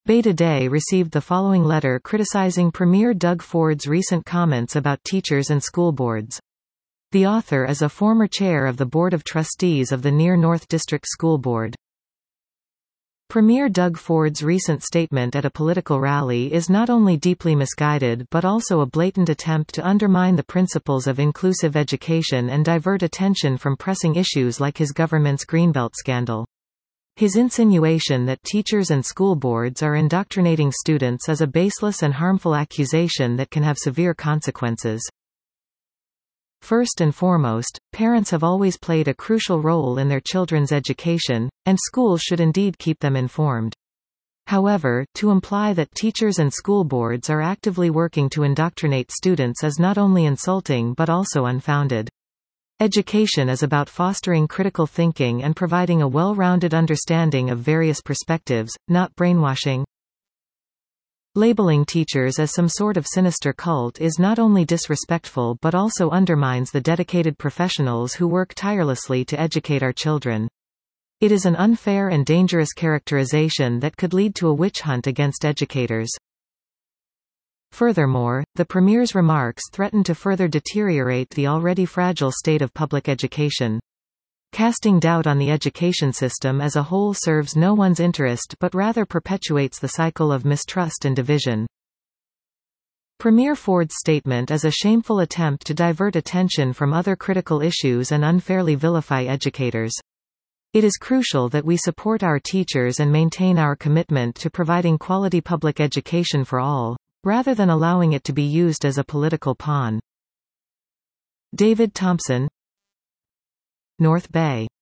Beta Day received the following letter criticizing Premier Doug Ford's recent comments about teachers and school boards. The author is a former chair of the Board of Trustees of the Near North District School Board. Premier Doug Ford's recent statement at a political rally is not only deeply misguided but also a blatant attempt to undermine the principles of inclusive education and divert attention from pressing issues like his government's Greenbelt scandal. His insinuation that teachers and school boards are indoctrinating students is a baseless and harmful accusation that can have severe consequences. First and foremost, parents have always played a crucial role in their children's education, and schools should indeed keep them informed. However, to imply that teachers and school boards are actively working to indoctrinate students is not only insulting but also unfounded. Education is about fostering critical thinking and providing a well-rounded understanding of various perspectives, not brainwashing. Labeling teachers as some sort of sinister cult is not only disrespectful but also undermines the dedicated professionals who work tirelessly to educate our children. It is an unfair and dangerous characterization that could lead to a witch hunt against educators. Furthermore, the Premier's remarks threaten to further deteriorate the already fragile state of public education. Casting doubt on the education system as a whole serves no one's interest but rather perpetuates the cycle of mistrust and division. Premier Ford's statement is a shameful attempt to divert attention from other critical issues and unfairly vilify educators. It is crucial that we support our teachers and maintain our commitment to providing quality public education for all, rather than allowing it to be used as a political pawn. David Thompson, North Bay.